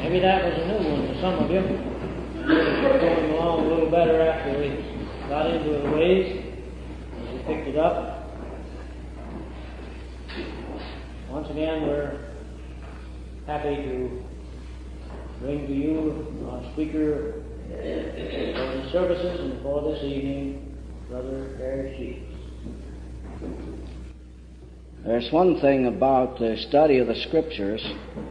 Maybe that was a new one to some of you. Going along a little better after we got into it a ways, as we picked it up. Once again, we're happy to bring to you our speaker for the services and for this evening, Brother Harry Sheets. There's one thing about the study of the Scriptures.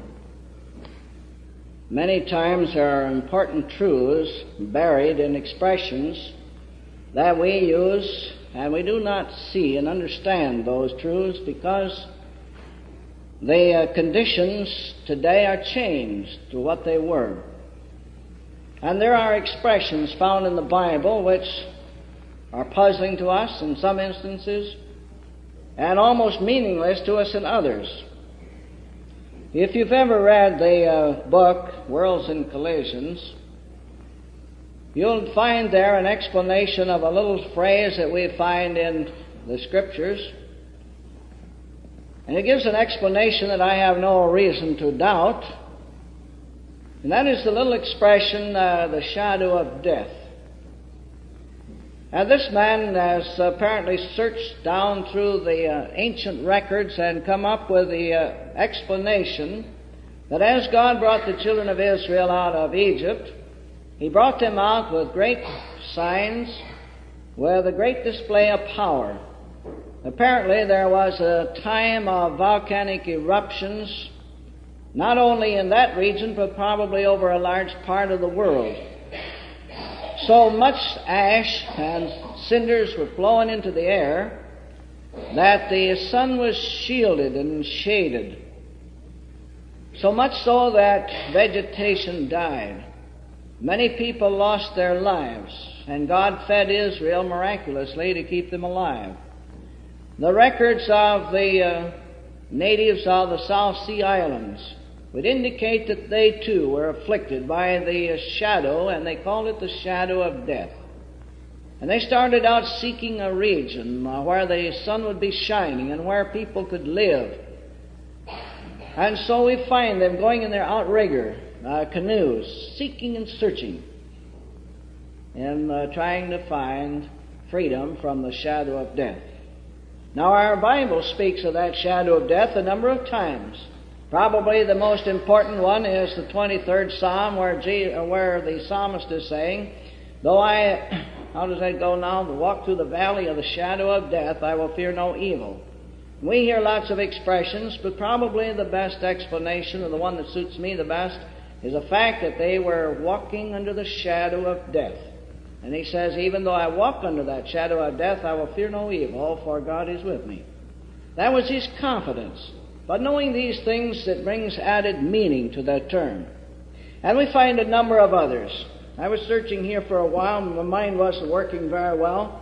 Many times there are important truths buried in expressions that we use, and we do not see and understand those truths because the conditions today are changed to what they were. And there are expressions found in the Bible which are puzzling to us in some instances and almost meaningless to us in others. If you've ever read the book, Worlds and Collisions, you'll find there an explanation of a little phrase that we find in the Scriptures. And it gives an explanation that I have no reason to doubt. And that is the little expression, the shadow of death. Now, this man has apparently searched down through the ancient records and come up with the explanation that as God brought the children of Israel out of Egypt, He brought them out with great signs, with a great display of power. Apparently there was a time of volcanic eruptions, not only in that region, but probably over a large part of the world. So much ash and cinders were flowing into the air that the sun was shielded and shaded. So much so that vegetation died. Many people lost their lives, and God fed Israel miraculously to keep them alive. The records of the natives of the South Sea Islands would indicate that they too were afflicted by the shadow, and they called it the shadow of death. And they started out seeking a region where the sun would be shining and where people could live. And so we find them going in their outrigger canoes, seeking and searching, and trying to find freedom from the shadow of death. Now, our Bible speaks of that shadow of death a number of times. Probably the most important one is the 23rd Psalm, where the psalmist is saying, though I, how does that go now? To walk through the valley of the shadow of death, I will fear no evil. We hear lots of expressions, but probably the best explanation, or the one that suits me the best, is the fact that they were walking under the shadow of death. And he says, even though I walk under that shadow of death, I will fear no evil, for God is with me. That was his confidence. But knowing these things, it brings added meaning to that term. And we find a number of others. I was searching here for a while, my mind wasn't working very well,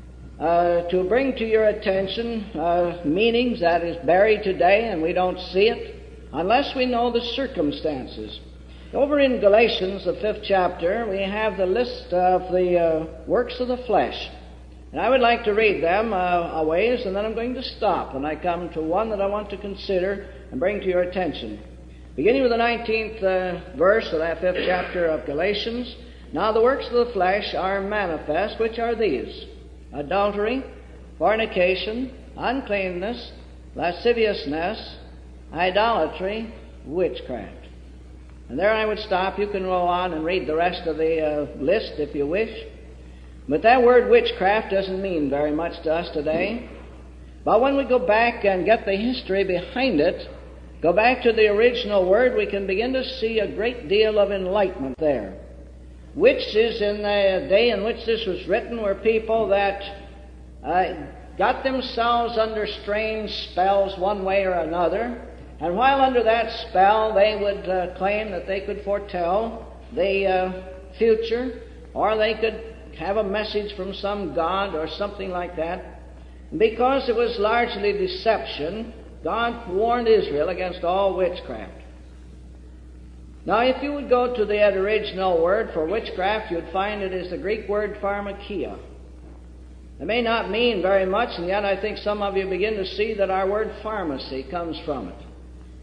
to bring to your attention meanings that is buried today, and we don't see it unless we know the circumstances. Over in Galatians, the 5th chapter, we have the list of the works of the flesh. And I would like to read them a ways, and then I'm going to stop when I come to one that I want to consider and bring to your attention. Beginning with the 19th verse of that 5th chapter of Galatians, now the works of the flesh are manifest, which are these: adultery, fornication, uncleanness, lasciviousness, idolatry, witchcraft. And there I would stop. You can roll on and read the rest of the list if you wish. But that word witchcraft doesn't mean very much to us today. But when we go back and get the history behind it, go back to the original word, we can begin to see a great deal of enlightenment there. Witches in the day in which this was written were people that got themselves under strange spells one way or another. And while under that spell, they would claim that they could foretell the future, or they could have a message from some god or something like that. Because it was largely deception, God warned Israel against all witchcraft. Now, if you would go to the original word for witchcraft, you'd find it is the Greek word pharmakia. It may not mean very much, and yet I think some of you begin to see that our word pharmacy comes from it.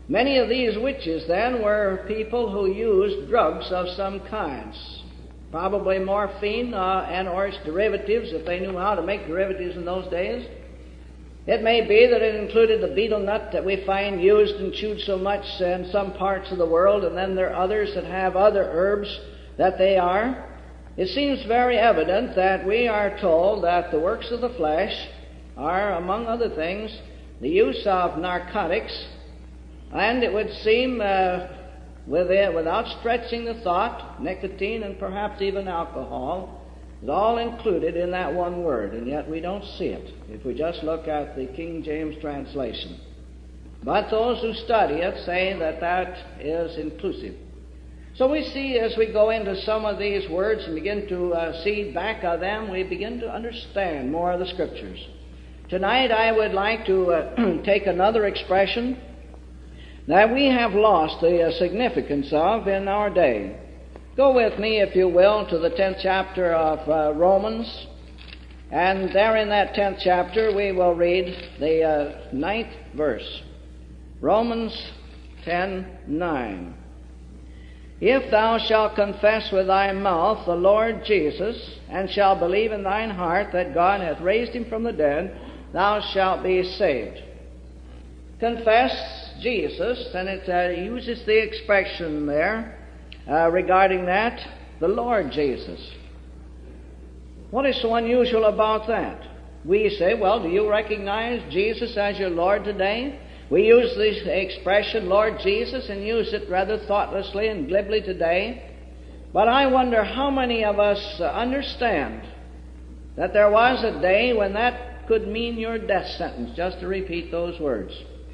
Many of these witches, then, were people who used drugs of some kinds, probably morphine and or its derivatives, if they knew how to make derivatives in those days. It may be that it included the betel nut that we find used and chewed so much in some parts of the world, and then there are others that have other herbs that they are. It seems very evident that we are told that the works of the flesh are, among other things, the use of narcotics, and it would seem, without stretching the thought, nicotine and perhaps even alcohol is all included in that one word, and yet we don't see it if we just look at the King James translation. But those who study it say that that is inclusive. So we see as we go into some of these words and begin to see back of them, we begin to understand more of the Scriptures. Tonight I would like to take another expression that we have lost the significance of in our day. Go with me, if you will, to the 10th chapter of Romans. And there in that 10th chapter we will read the 9th verse. Romans 10:9. If thou shalt confess with thy mouth the Lord Jesus, and shalt believe in thine heart that God hath raised him from the dead, thou shalt be saved. Confess Jesus, and it uses the expression there regarding that, the Lord Jesus. What is so unusual about that? We say, well, do you recognize Jesus as your Lord today? We use this expression, Lord Jesus, and use it rather thoughtlessly and glibly today. But I wonder how many of us understand that there was a day when that could mean your death sentence, just to repeat those words.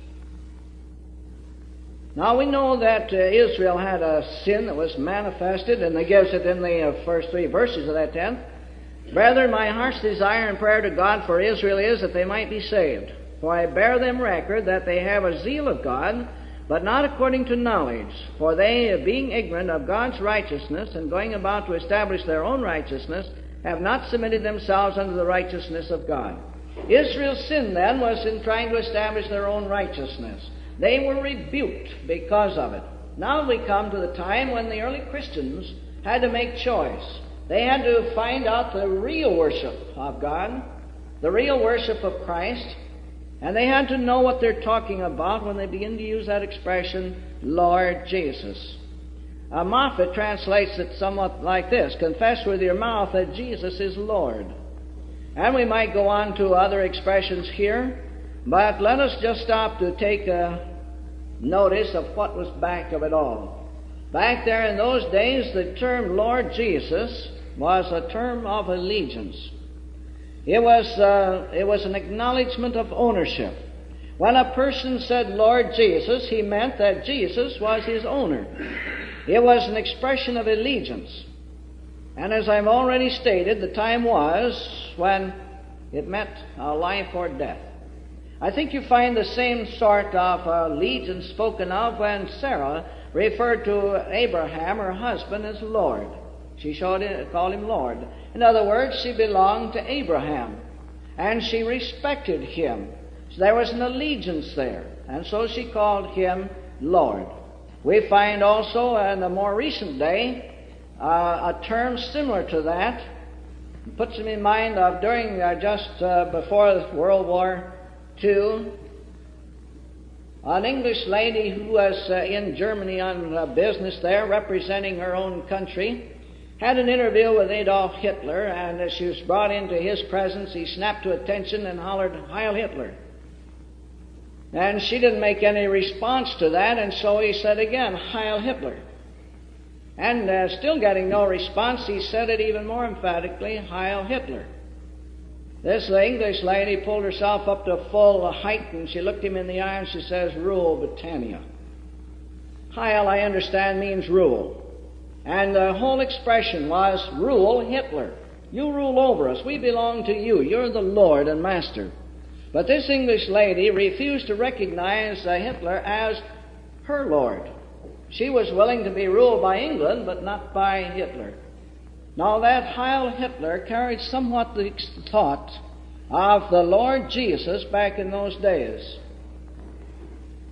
Now we know that Israel had a sin that was manifested, and it gives it in the first 3 verses of that 10th. Brethren, my heart's desire and prayer to God for Israel is that they might be saved. For I bear them record that they have a zeal of God, but not according to knowledge. For they, being ignorant of God's righteousness, and going about to establish their own righteousness, have not submitted themselves unto the righteousness of God. Israel's sin then was in trying to establish their own righteousness. They were rebuked because of it. Now we come to the time when the early Christians had to make choice. They had to find out the real worship of God, the real worship of Christ, and they had to know what they're talking about when they begin to use that expression, Lord Jesus. Moffat translates it somewhat like this: confess with your mouth that Jesus is Lord. And we might go on to other expressions here, but let us just stop to take notice of what was back of it all. Back there in those days, the term Lord Jesus was a term of allegiance. It was an acknowledgement of ownership. When a person said Lord Jesus, he meant that Jesus was his owner. It was an expression of allegiance. And as I've already stated, the time was when it meant life or death. I think you find the same sort of allegiance spoken of when Sarah referred to Abraham, her husband, as Lord. She called him Lord. In other words, she belonged to Abraham, and she respected him. So there was an allegiance there, and so she called him Lord. We find also in a more recent day a term similar to that. It puts me in mind of during just before World War II, an English lady who was in Germany on business there, representing her own country, had an interview with Adolf Hitler, and as she was brought into his presence, he snapped to attention and hollered, "Heil Hitler." And she didn't make any response to that, and so he said again, "Heil Hitler." And still getting no response, he said it even more emphatically, "Heil Hitler." This English lady pulled herself up to full height, and she looked him in the eye and she says, "Rule Britannia." Heil, I understand, means rule. And the whole expression was, "Rule Hitler. You rule over us. We belong to you. You're the Lord and Master." But this English lady refused to recognize Hitler as her Lord. She was willing to be ruled by England, but not by Hitler. Now that Heil Hitler carried somewhat the thought of the Lord Jesus back in those days.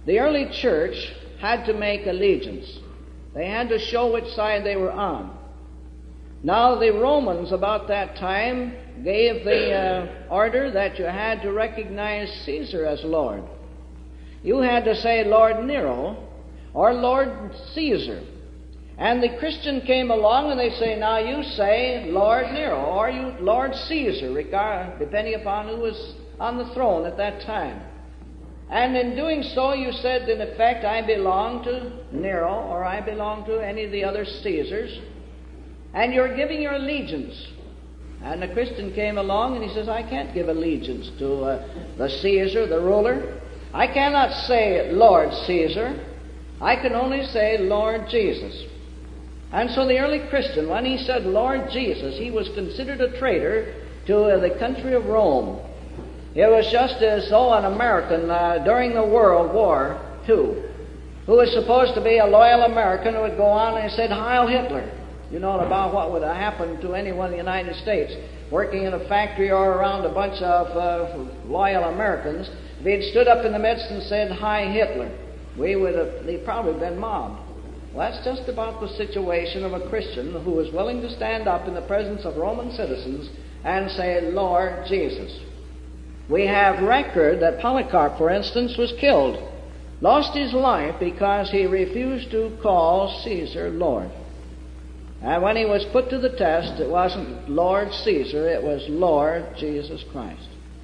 the early church had to make allegiance. They had to show which side they were on. Now, the Romans about that time gave the order that you had to recognize Caesar as Lord. You had to say Lord Nero or Lord Caesar. And the Christian came along and they say, now you say Lord Nero or you Lord Caesar, depending upon who was on the throne at that time. And in doing so, you said, in effect, I belong to Nero or I belong to any of the other Caesars. And you're giving your allegiance. And the Christian came along and he says, I can't give allegiance to the Caesar, the ruler. I cannot say Lord Caesar. I can only say Lord Jesus. And so the early Christian, when he said Lord Jesus, he was considered a traitor to the country of Rome. It was just as though an American during the World War II, who was supposed to be a loyal American, would go on and said, Heil Hitler. You know about what would have happened to anyone in the United States working in a factory or around a bunch of loyal Americans. If he'd stood up in the midst and said, Hi Hitler, they'd probably been mobbed. Well, that's just about the situation of a Christian who was willing to stand up in the presence of Roman citizens and say, Lord Jesus. We have record that Polycarp, for instance, was killed, lost his life because he refused to call Caesar Lord. And when he was put to the test, it wasn't Lord Caesar, it was Lord Jesus Christ.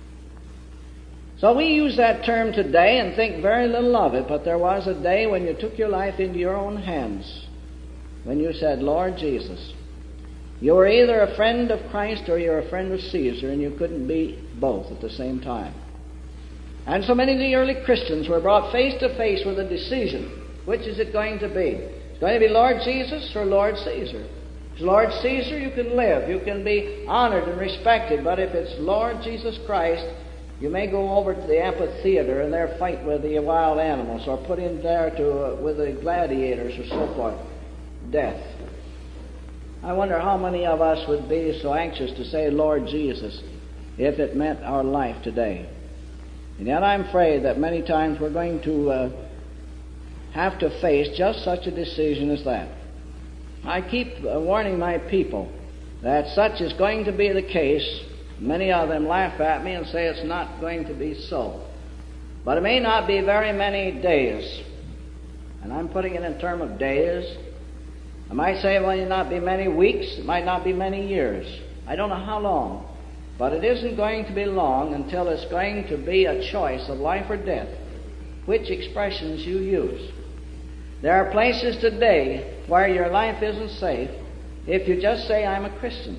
So we use that term today and think very little of it, but there was a day when you took your life into your own hands, when you said, Lord Jesus. You were either a friend of Christ or you're a friend of Caesar, and you couldn't be both at the same time. And so many of the early Christians were brought face to face with a decision. Which is it going to be? It's going to be Lord Jesus or Lord Caesar. If it's Lord Caesar, you can live. You can be honored and respected. But if it's Lord Jesus Christ, you may go over to the amphitheater and there fight with the wild animals, or put in there with the gladiators or so forth. Death. I wonder how many of us would be so anxious to say Lord Jesus if it meant our life today. And yet I'm afraid that many times we're going to have to face just such a decision as that. I keep warning my people that such is going to be the case. Many of them laugh at me and say it's not going to be so. But it may not be very many days. And I'm putting it in terms of days. I might say it might not be many weeks, it might not be many years. I don't know how long. But it isn't going to be long until it's going to be a choice of life or death, which expressions you use. There are places today where your life isn't safe if you just say, I'm a Christian.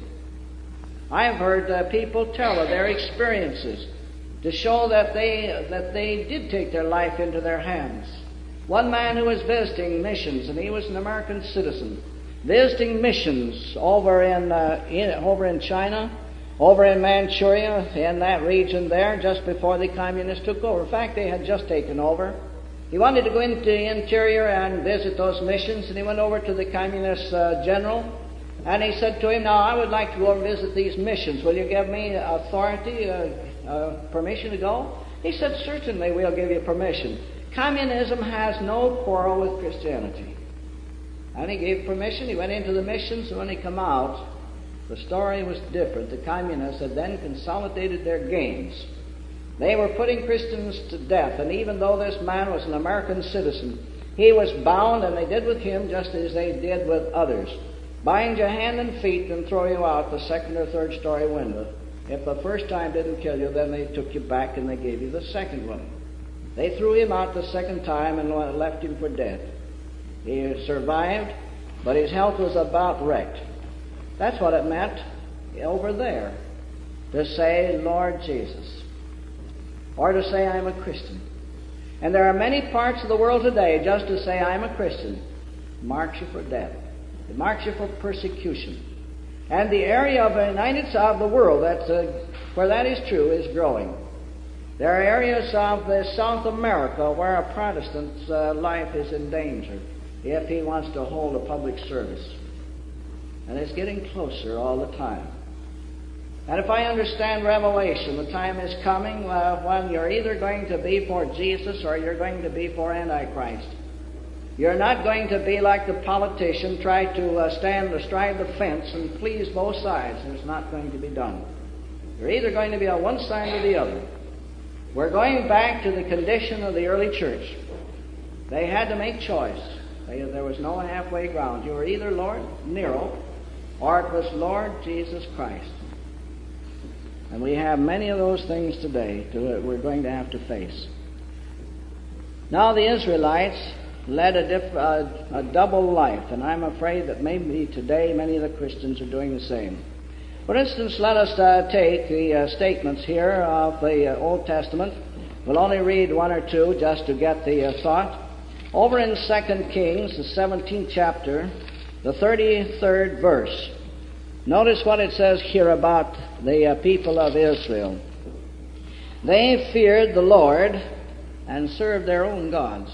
I've heard people tell of their experiences to show that they did take their life into their hands. One man who was visiting missions, and he was an American citizen, visiting missions over in China, over in Manchuria, in that region there, just before the communists took over. In fact, they had just taken over. He wanted to go into the interior and visit those missions, and he went over to the communist general, and he said to him, now, I would like to go and visit these missions. Will you give me authority, permission to go? He said, certainly, we'll give you permission. Communism has no quarrel with Christianity. And he gave permission. He went into the missions, and when he came out, the story was different. The communists had then consolidated their gains. They were putting Christians to death, and even though this man was an American citizen, he was bound, and they did with him just as they did with others. Bind your hand and feet and throw you out the second or third story window. If the first time didn't kill you, then they took you back and they gave you the second one. They threw him out the second time and left him for dead. He survived, but his health was about wrecked. That's what it meant over there, to say, Lord Jesus, or to say, I'm a Christian. And there are many parts of the world today, just to say, I'm a Christian, marks you for death. It marks you for persecution. And the area of the world where that is true is growing. There are areas of South America where a Protestant's life is in danger if he wants to hold a public service. And it's getting closer all the time. And if I understand Revelation, the time is coming when you're either going to be for Jesus or you're going to be for Antichrist. You're not going to be like the politician, try to stand astride the fence and please both sides. It's not going to be done. You're either going to be on one side or the other. We're going back to the condition of the early church. They had to make choice. There was no halfway ground. You were either Lord Nero or it was Lord Jesus Christ. And we have many of those things today we're going to have to face. Now the Israelites led a double life, and I'm afraid that maybe today many of the Christians are doing the same. For instance, let us take the statements here of the Old Testament. We'll only read one or two just to get the thought. Over in 2 Kings, the 17th chapter, the 33rd verse. Notice what it says here about the people of Israel. They feared the Lord and served their own gods.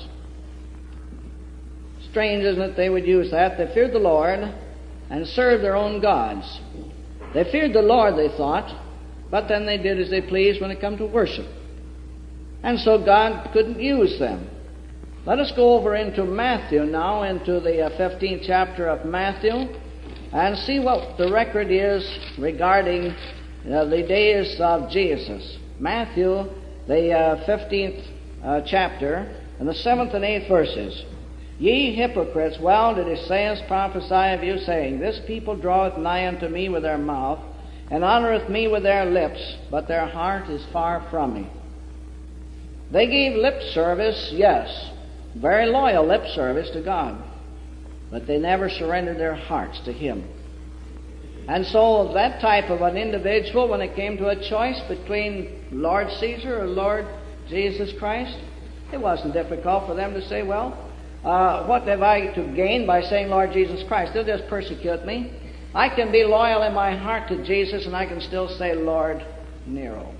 Strange, isn't it, they would use that? They feared the Lord and served their own gods. They feared the Lord, they thought, but then they did as they pleased when it come to worship. And so God couldn't use them. Let us go over into Matthew now, into the 15th chapter of Matthew, and see what the record is regarding the days of Jesus. Matthew, the 15th chapter, and the 7th and 8th verses. Ye hypocrites, well did Esaias prophesy of you, saying, This people draweth nigh unto me with their mouth, and honoureth me with their lips, but their heart is far from me. They gave lip service, yes, very loyal lip service to God, but they never surrendered their hearts to Him. And so that type of an individual, when it came to a choice between Lord Caesar or Lord Jesus Christ, it wasn't difficult for them to say, well, what have I to gain by saying Lord Jesus Christ? They'll just persecute me. I can be loyal in my heart to Jesus, and I can still say Lord Nero.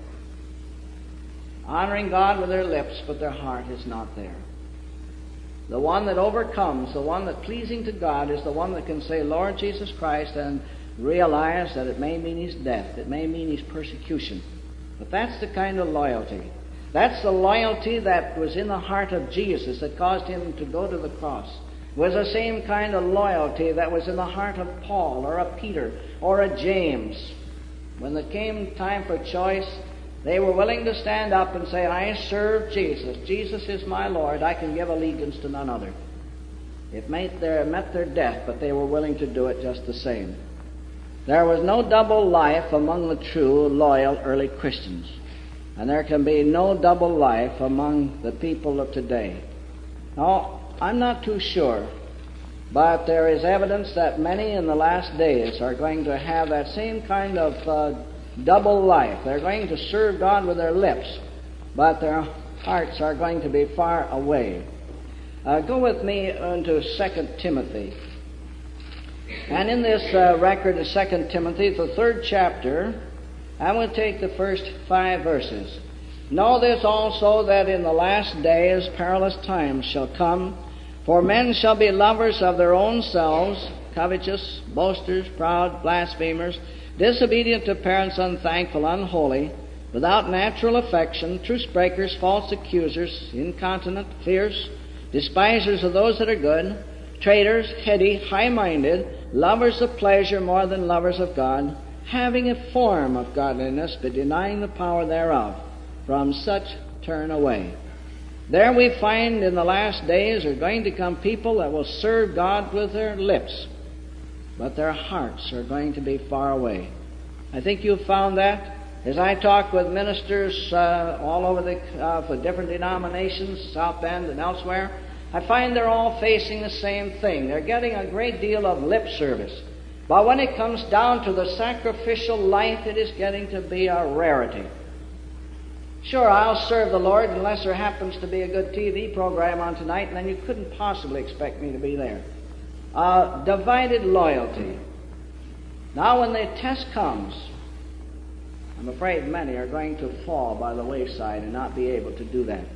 Honoring God with their lips, but their heart is not there. The one that overcomes, the one that pleasing to God, is the one that can say Lord Jesus Christ and realize that it may mean his death, it may mean his persecution. But that's the kind of loyalty. That's the loyalty that was in the heart of Jesus that caused him to go to the cross. It was the same kind of loyalty that was in the heart of Paul or a Peter or a James. When it came time for choice, they were willing to stand up and say, I serve Jesus. Jesus is my Lord. I can give allegiance to none other. It met their death, but they were willing to do it just the same. There was no double life among the true, loyal early Christians. And there can be no double life among the people of today. Now, I'm not too sure, but there is evidence that many in the last days are going to have that same kind of double life. They're going to serve God with their lips, but their hearts are going to be far away. Go with me into 2 Timothy. And in this record of 2 Timothy, the 3rd chapter, I will take the first 5 verses. Know this also, that in the last days perilous times shall come, for men shall be lovers of their own selves, covetous, boasters, proud, blasphemers, disobedient to parents, unthankful, unholy, without natural affection, truce breakers, false accusers, incontinent, fierce, despisers of those that are good, traitors, heady, high-minded, lovers of pleasure more than lovers of God, having a form of godliness, but denying the power thereof. From such turn away. There we find in the last days are going to come people that will serve God with their lips, but their hearts are going to be far away. I think you've found that. As I talk with ministers all over the different denominations, South Bend and elsewhere, I find they're all facing the same thing. They're getting a great deal of lip service. But when it comes down to the sacrificial life, it is getting to be a rarity. Sure, I'll serve the Lord unless there happens to be a good TV program on tonight, and then you couldn't possibly expect me to be there. Divided loyalty. Now when the test comes, I'm afraid many are going to fall by the wayside and not be able to do that.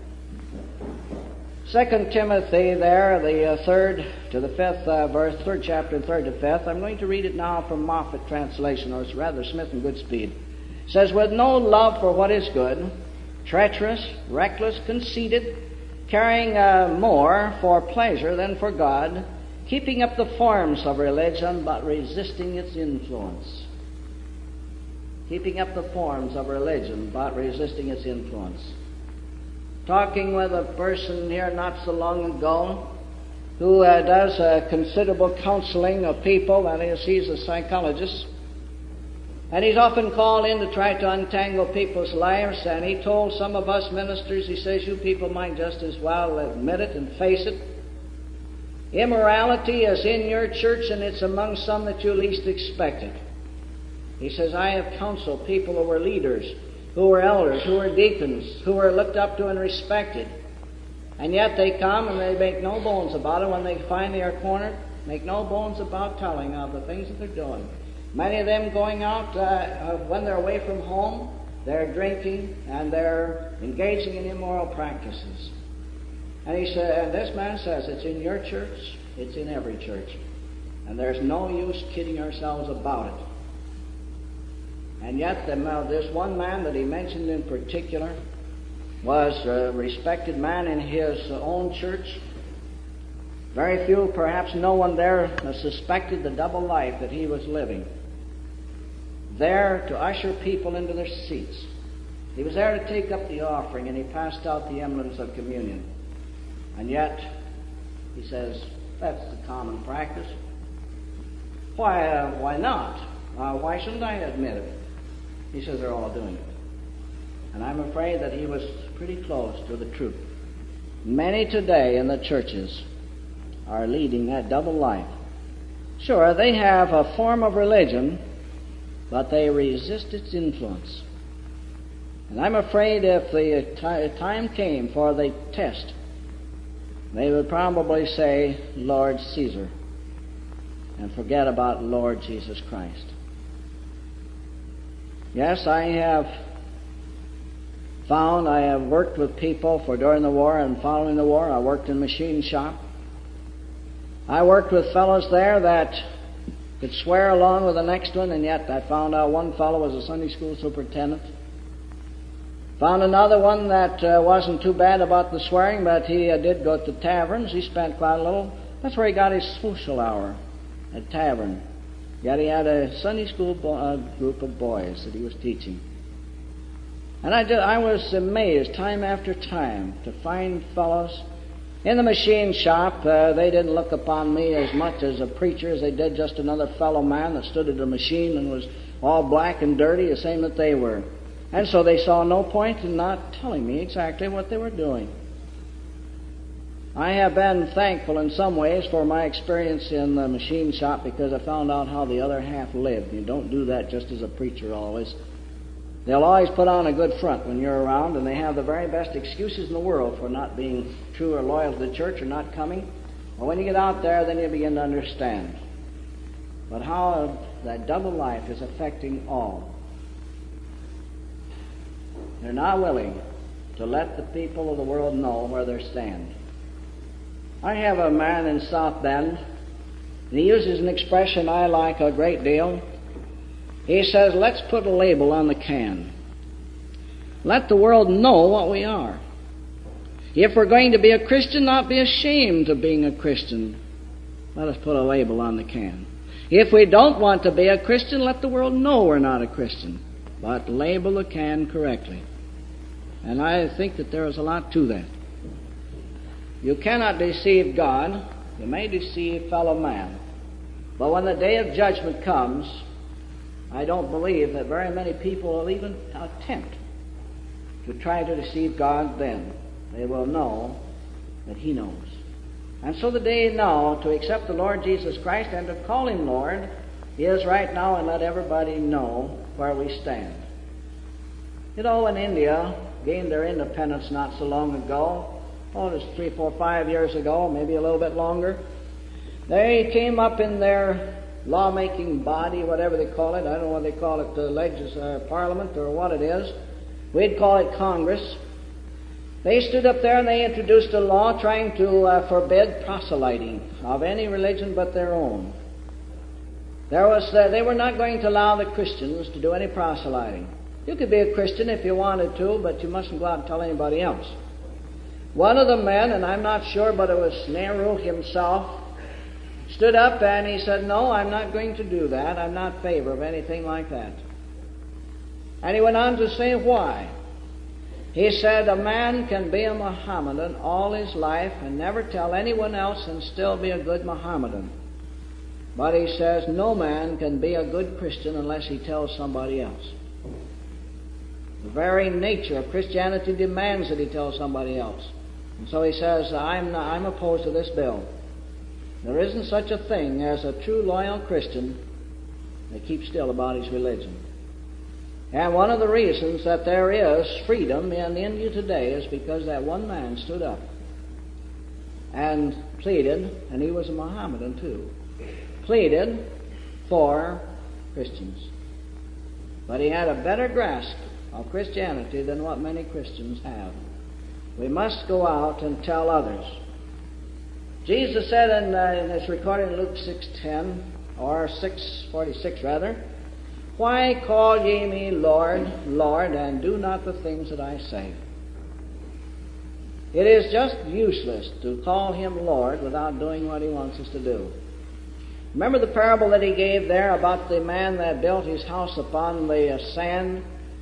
2 Timothy there, the 3rd to the 5th verse, 3rd chapter, 3rd to 5th. I'm going to read it now from Moffat translation, or it's rather Smith and Goodspeed. It says, with no love for what is good, treacherous, reckless, conceited, caring more for pleasure than for God, keeping up the forms of religion but resisting its influence. Keeping up the forms of religion but resisting its influence. Talking with a person here not so long ago who does considerable counseling of people, that is, he's a psychologist, and he's often called in to try to untangle people's lives, and he told some of us ministers, he says, you people might just as well admit it and face it. Immorality is in your church, and it's among some that you least expect it. He says, I have counseled people who were leaders, who were elders, who were deacons, who were looked up to and respected. And yet they come and they make no bones about it when they finally are cornered, make no bones about telling of the things that they're doing. Many of them going out, when they're away from home, they're drinking and they're engaging in immoral practices. And he said, and this man says, it's in your church, it's in every church. And there's no use kidding ourselves about it. And yet, this one man that he mentioned in particular was a respected man in his own church. Very few, perhaps no one there, suspected the double life that he was living. There to usher people into their seats. He was there to take up the offering, and he passed out the emblems of communion. And yet, he says, that's the common practice. Why not? Why shouldn't I admit it? He says they're all doing it. And I'm afraid that he was pretty close to the truth. Many today in the churches are leading that double life. Sure, they have a form of religion, but they resist its influence. And I'm afraid if the time came for the test, they would probably say, Lord Caesar, and forget about Lord Jesus Christ. Yes, I have worked with people for during the war and following the war. I worked in a machine shop. I worked with fellows there that could swear along with the next one, and yet I found out one fellow was a Sunday school superintendent. Found another one that wasn't too bad about the swearing, but he did go to taverns. He spent quite a little. That's where he got his social hour, at tavern. Yet he had a Sunday school group of boys that he was teaching. And I was amazed time after time to find fellows in the machine shop. They didn't look upon me as much as a preacher as they did just another fellow man that stood at a machine and was all black and dirty, the same that they were. And so they saw no point in not telling me exactly what they were doing. I have been thankful in some ways for my experience in the machine shop because I found out how the other half lived. You don't do that just as a preacher always. They'll always put on a good front when you're around, and they have the very best excuses in the world for not being true or loyal to the church or not coming. But when you get out there, then you begin to understand. But how that double life is affecting all. They're not willing to let the people of the world know where they stand. I have a man in South Bend, and he uses an expression I like a great deal. He says, let's put a label on the can. Let the world know what we are. If we're going to be a Christian, not be ashamed of being a Christian. Let us put a label on the can. If we don't want to be a Christian, let the world know we're not a Christian. But label the can correctly. And I think that there is a lot to that. You cannot deceive God. You may deceive fellow man. But when the day of judgment comes, I don't believe that very many people will even attempt to try to deceive God then. They will know that He knows. And so the day now to accept the Lord Jesus Christ and to call Him Lord is right now, and let everybody know where we stand. You know, when India gained their independence not so long ago, it was 3, 4, 5 years ago, maybe a little bit longer, they came up in their lawmaking body, whatever they call it. I don't know what they call it, parliament or what it is. We'd call it Congress. They stood up there and they introduced a law trying to forbid proselyting of any religion but their own. They were not going to allow the Christians to do any proselyting. You could be a Christian if you wanted to, but you mustn't go out and tell anybody else. One of the men, and I'm not sure, but it was Nehru himself, stood up and he said, "No, I'm not going to do that. I'm not in favor of anything like that." And he went on to say why. He said, "A man can be a Mohammedan all his life and never tell anyone else and still be a good Mohammedan. But," he says, "no man can be a good Christian unless he tells somebody else." The very nature of Christianity demands that he tell somebody else. And so he says, I'm opposed to this bill. There isn't such a thing as a true loyal Christian that keeps still about his religion. And one of the reasons that there is freedom in India today is because that one man stood up and pleaded, and he was a Mohammedan too, pleaded for Christians. But he had a better grasp of Christianity than what many Christians have. We must go out and tell others. Jesus said, and it's recorded in Luke 6:10, or 6:46 rather, "Why call ye me Lord, Lord, and do not the things that I say?" It is just useless to call him Lord without doing what he wants us to do. Remember the parable that he gave there about the man that built his house upon the sand,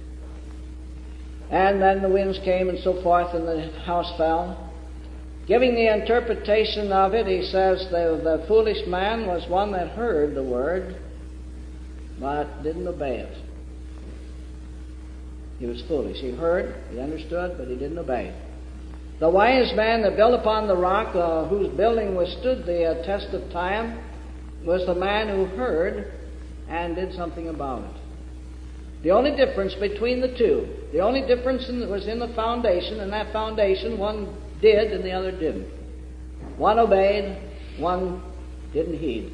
and then the winds came and so forth, and the house fell? Giving the interpretation of it, he says the foolish man was one that heard the word, but didn't obey it. He was foolish. He heard, he understood, but he didn't obey. The wise man that built upon the rock, whose building withstood the test of time, was the man who heard and did something about it. The only difference between the two, the only difference was in the foundation, and that foundation one did and the other didn't. One obeyed, one didn't heed.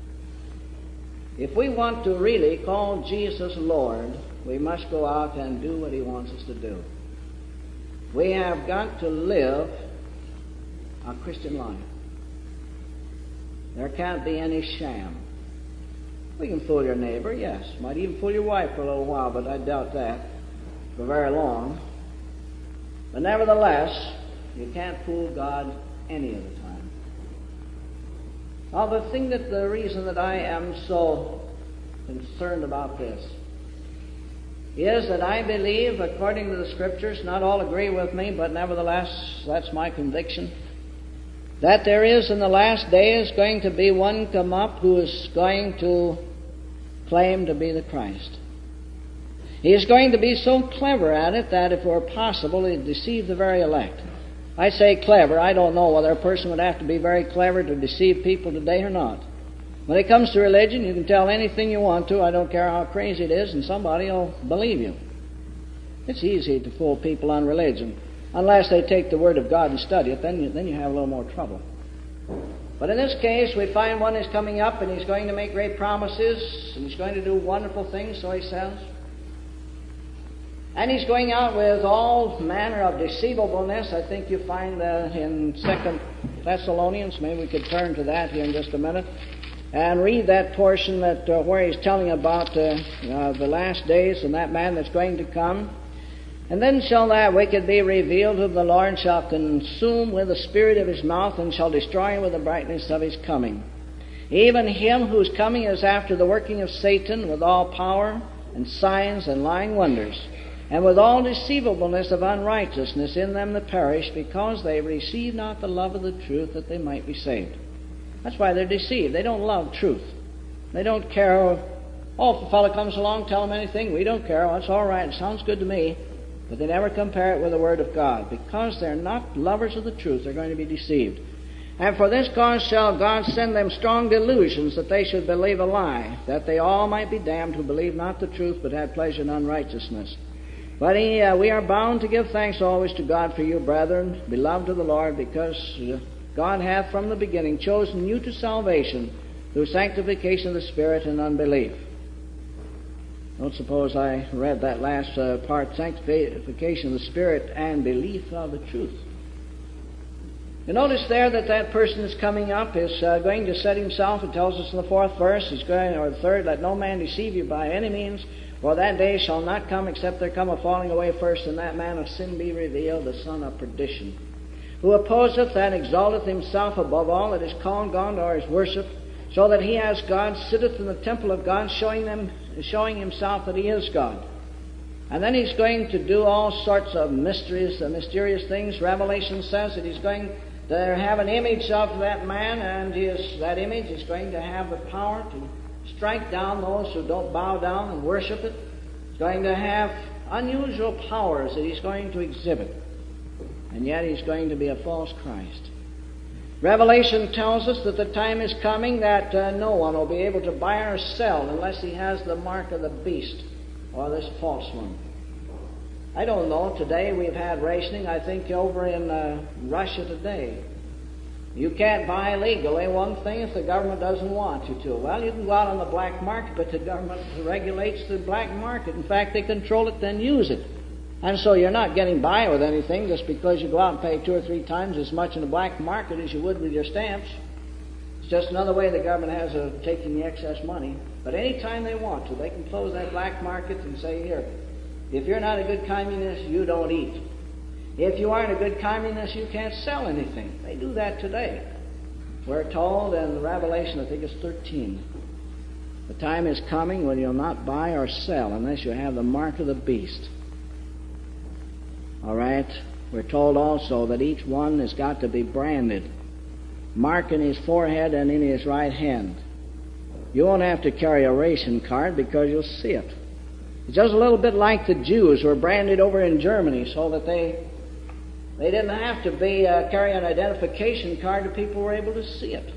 If we want to really call Jesus Lord, we must go out and do what he wants us to do. We have got to live a Christian life. There can't be any sham. We can fool your neighbor, yes. Might even fool your wife for a little while, but I doubt that for very long. But nevertheless, you can't fool God any of the time. Now, the reason that I am so concerned about this is that I believe, according to the Scriptures, not all agree with me, but nevertheless, that's my conviction, that there is in the last days going to be one come up who is going to claim to be the Christ. He is going to be so clever at it that if it were possible, he'd deceive the very elect. I say clever. I don't know whether a person would have to be very clever to deceive people today or not. When it comes to religion, you can tell anything you want to. I don't care how crazy it is, and somebody will believe you. It's easy to fool people on religion. Unless they take the Word of God and study it, then you have a little more trouble. But in this case, we find one is coming up, and he's going to make great promises, and he's going to do wonderful things, so he says. And he's going out with all manner of deceivableness. I think you find in 2 Thessalonians. Maybe we could turn to that here in just a minute and read that portion where he's telling about the last days and that man that's going to come. "And then shall that wicked be revealed, whom the Lord shall consume with the spirit of his mouth, and shall destroy with the brightness of his coming. Even him whose coming is after the working of Satan, with all power and signs and lying wonders, and with all deceivableness of unrighteousness in them that perish, because they receive not the love of the truth, that they might be saved." That's why they're deceived. They don't love truth. They don't care. If a fellow comes along, tell him anything. We don't care. It's all right. It sounds good to me. But they never compare it with the Word of God. Because they're not lovers of the truth, they're going to be deceived. "And for this cause shall God send them strong delusions, that they should believe a lie, that they all might be damned who believe not the truth, but had pleasure in unrighteousness. But we are bound to give thanks always to God for you, brethren, beloved of the Lord, because God hath from the beginning chosen you to salvation through sanctification of the Spirit and unbelief." Don't suppose I read that last part, sanctification of the Spirit and belief of the truth. You notice there that that person that's coming up is going to set himself, it tells us in the 4th verse, he's going, or the 3rd, let no man deceive you by any means, for that day shall not come except there come a falling away first, and that man of sin be revealed, the son of perdition, who opposeth and exalteth himself above all that is called God or is worshipped, so that he as God sitteth in the temple of God, showing himself that he is God. And then he's going to do all sorts of mysterious things. Revelation says that he's going to have an image of that man, and that image is going to have the power to strike down those who don't bow down and worship it. He's going to have unusual powers that he's going to exhibit. And yet he's going to be a false Christ. Revelation tells us that the time is coming that no one will be able to buy or sell unless he has the mark of the beast or this false one. I don't know. Today we've had rationing, I think, over in Russia today. You can't buy legally one thing if the government doesn't want you to. Well, you can go out on the black market, but the government regulates the black market. In fact, they control it, then use it. And so you're not getting by with anything just because you go out and pay 2 or 3 times as much in the black market as you would with your stamps. It's just another way the government has of taking the excess money. But any time they want to, they can close that black market and say, here, if you're not a good communist, you don't eat. If you aren't a good communist, you can't sell anything. They do that today. We're told in the Revelation, I think it's 13, the time is coming when you'll not buy or sell unless you have the mark of the beast. All right? We're told also that each one has got to be branded, mark in his forehead and in his right hand. You won't have to carry a ration card because you'll see it. It's just a little bit like the Jews who were branded over in Germany so that they didn't have to carry an identification card and people were able to see it.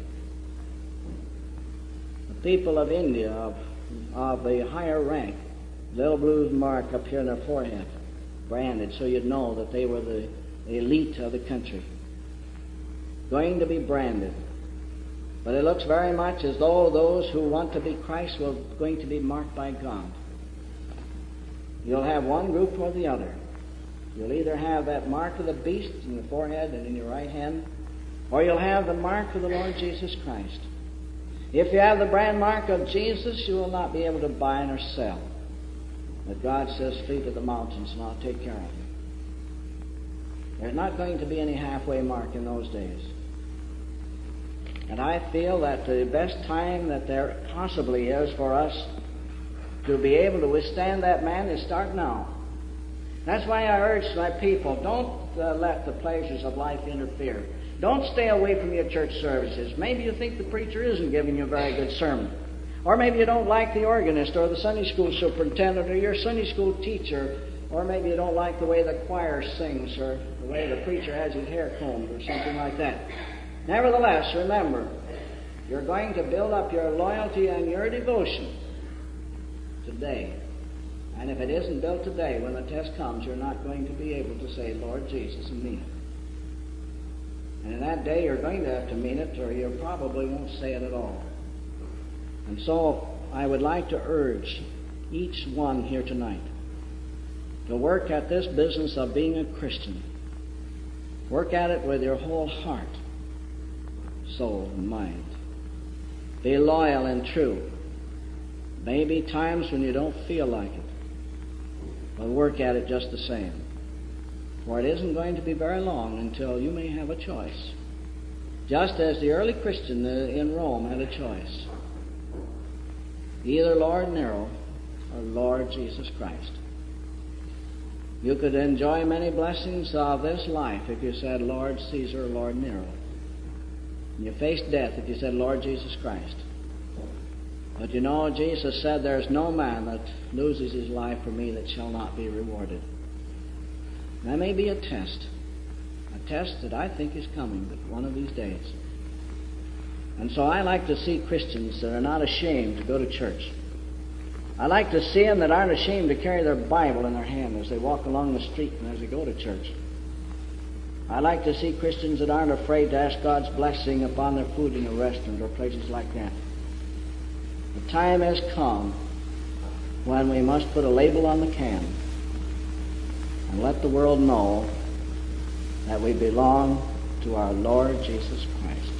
The people of India, of the higher rank, little blue mark up here in their forehead, branded so you'd know that they were the elite of the country. Going to be branded. But it looks very much as though those who want to be Christ were going to be marked by God. You'll have one group or the other. You'll either have that mark of the beast in the forehead and in your right hand, or you'll have the mark of the Lord Jesus Christ. If you have the brand mark of Jesus, you will not be able to buy nor sell. But God says, flee to the mountains and I'll take care of you. There's not going to be any halfway mark in those days. And I feel that the best time that there possibly is for us to be able to withstand that man is start now. That's why I urge my people, don't let the pleasures of life interfere. Don't stay away from your church services. Maybe you think the preacher isn't giving you a very good sermon. Or maybe you don't like the organist or the Sunday school superintendent or your Sunday school teacher. Or maybe you don't like the way the choir sings or the way the preacher has his hair combed or something like that. Nevertheless, remember, you're going to build up your loyalty and your devotion today. And if it isn't built today, when the test comes, you're not going to be able to say, Lord Jesus, and mean it. And in that day, you're going to have to mean it, or you probably won't say it at all. And so, I would like to urge each one here tonight to work at this business of being a Christian. Work at it with your whole heart, soul, and mind. Be loyal and true. May be times when you don't feel like it, but work at it just the same. For it isn't going to be very long until you may have a choice. Just as the early Christian in Rome had a choice. Either Lord Nero or Lord Jesus Christ. You could enjoy many blessings of this life if you said Lord Caesar or Lord Nero. And you faced death if you said Lord Jesus Christ. But you know, Jesus said, there's no man that loses his life for me that shall not be rewarded. That may be a test that I think is coming, but one of these days. And so I like to see Christians that are not ashamed to go to church. I like to see them that aren't ashamed to carry their Bible in their hand as they walk along the street and as they go to church. I like to see Christians that aren't afraid to ask God's blessing upon their food in a restaurant or places like that. The time has come when we must put a label on the can and let the world know that we belong to our Lord Jesus Christ.